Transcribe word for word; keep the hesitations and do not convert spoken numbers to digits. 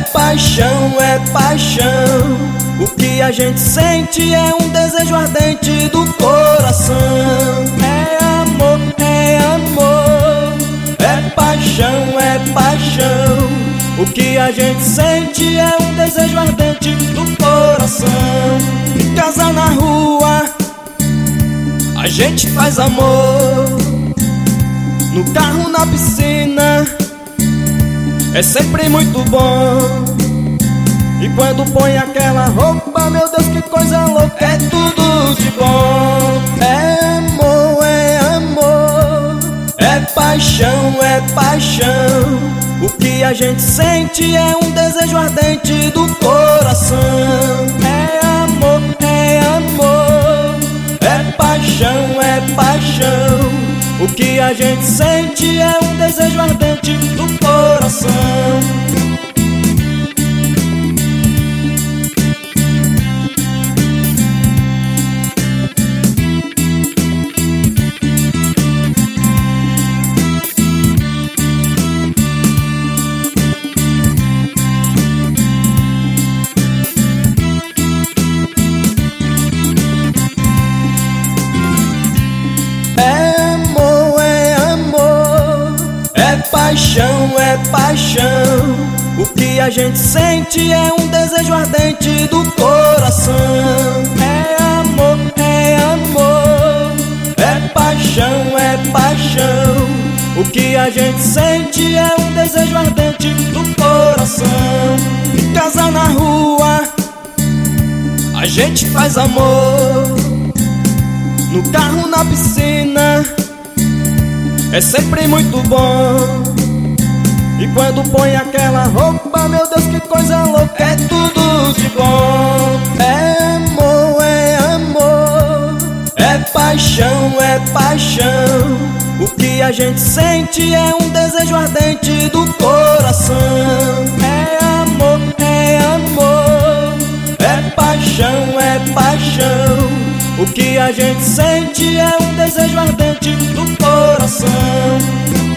paixão, é paixão. O que a gente sente é um desejo ardente do coração. É amor, é amor. É paixão, é paixão. O que a gente sente é um desejo ardente do coração. Em casa, na rua, a gente faz amor. No carro, na piscina, é sempre muito bom. E quando põe aquela roupa, meu Deus, que coisa louca, é tudo de bom. É amor, é amor. É paixão, é paixão. O que a gente sente é um desejo ardente do coração. É amor, é amor. É paixão, é paixão. O que a gente sente é um desejo ardente do coração. Paixão, é paixão. O que a gente sente é um desejo ardente do coração. É amor, é amor. É paixão, é paixão. O que a gente sente é um desejo ardente do coração. Em casa, na rua, a gente faz amor. No carro, na piscina, é sempre muito bom. E quando põe aquela roupa, meu Deus, que coisa louca, é tudo de bom. É amor, é amor. É paixão, é paixão. O que a gente sente é um desejo ardente do coração. É amor, é amor. É paixão, é paixão. O que a gente sente é um desejo ardente do coração.